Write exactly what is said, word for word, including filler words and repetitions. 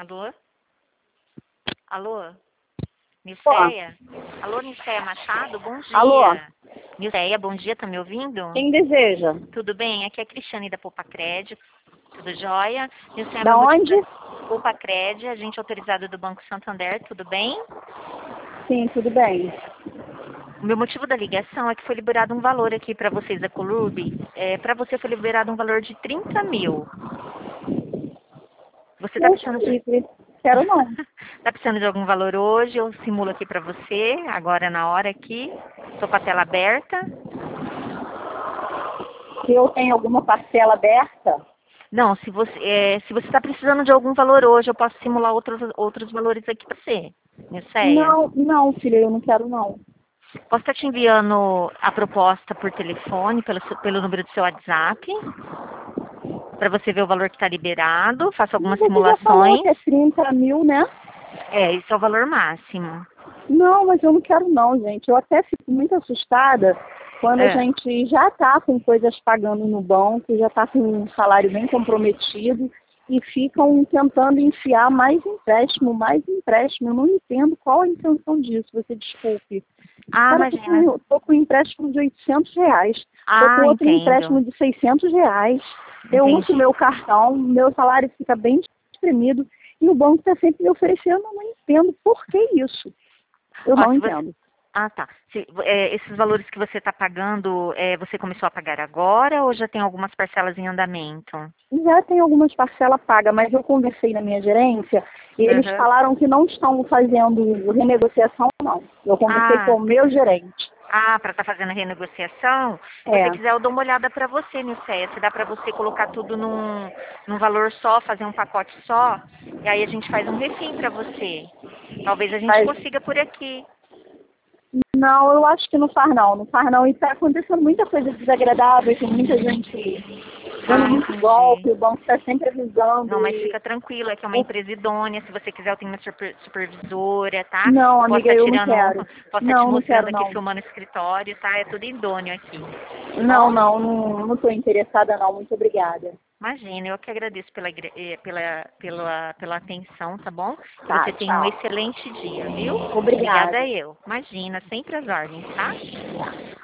Alô? Alô? Ó, Nilceia? Alô, Nilceia Machado? Bom dia. Alô? Nilceia, bom dia, tá me ouvindo? Quem deseja? Tudo bem? Aqui é a Cristiane da Popacred. Tudo jóia? Nilceia, Da meu motivo onde? da- Popacred, agente autorizado do Banco Santander, tudo bem? Sim, tudo bem. O meu motivo da ligação é que foi liberado um valor aqui para vocês da Colurb. É, para você foi liberado um valor de trinta mil. Você tá Deus precisando me de... livre. Quero não. Tá precisando de algum valor hoje? Eu simulo aqui para você, agora na hora aqui. Estou com a tela aberta. Se eu tenho alguma parcela aberta, Não, se você é, se você está precisando de algum valor hoje, eu posso simular outros, outros valores aqui para você, Nilceia. não, não, filha, eu não quero não. Posso estar te enviando a proposta por telefone, pelo, seu- pelo número do seu WhatsApp, para você ver o valor que está liberado. Faço algumas Você já falou simulações. que é trinta mil, né? É, esse é o valor máximo. Não, mas eu não quero não, gente. Eu até fico muito assustada quando a É. gente já está com coisas pagando no banco, já está com um salário bem comprometido e ficam tentando enfiar mais empréstimo, mais empréstimo. Eu não entendo qual a intenção disso, você desculpe. Ah, Cara, eu tô imagina. com, tô com um empréstimo de oitocentos reais, tô com Ah, outro entendo. empréstimo de seiscentos reais. Eu uso Entendi. meu cartão, meu salário fica bem espremido e o banco está sempre me oferecendo. Eu não entendo por que isso. Eu Ó, não se você... entendo. Ah, tá. Se, é, esses valores que você está pagando, é, você começou a pagar agora ou já tem algumas parcelas em andamento? Já tem algumas parcelas pagas, mas eu conversei na minha gerência e eles Uhum. falaram que não estão fazendo renegociação, não. Eu conversei com Ah, o meu gerente. ah, para estar fazendo a renegociação, se É, você quiser eu dou uma olhada para você, Nilceia. Se dá para você colocar tudo num, num valor só, fazer um pacote só, e aí a gente faz um refim para você. Talvez a gente mas consiga por aqui. não, eu acho que não faz não, não faz não. E está acontecendo muita coisa desagradável, tem muita gente dando Ah, muito entendi. golpe, o banco está sempre Não, avisando mas e fica tranquila, que é uma o- empresa idônea. Se você quiser, eu tenho uma super- supervisora, tá? não, Eu posso amiga, estar eu não tirando, um- quero. posso estar te Não, não mostrando quero aqui, não. filmando o escritório, tá? É tudo idôneo aqui, tá Não, bom? não, não, não estou interessada não, muito obrigada. Imagina, eu que agradeço pela, igre- eh, pela, pela, pela atenção, tá bom? Que Tá, você tenha um tchau. excelente dia, viu? Obrigada Obrigada. eu. Imagina, sempre as ordens, tá?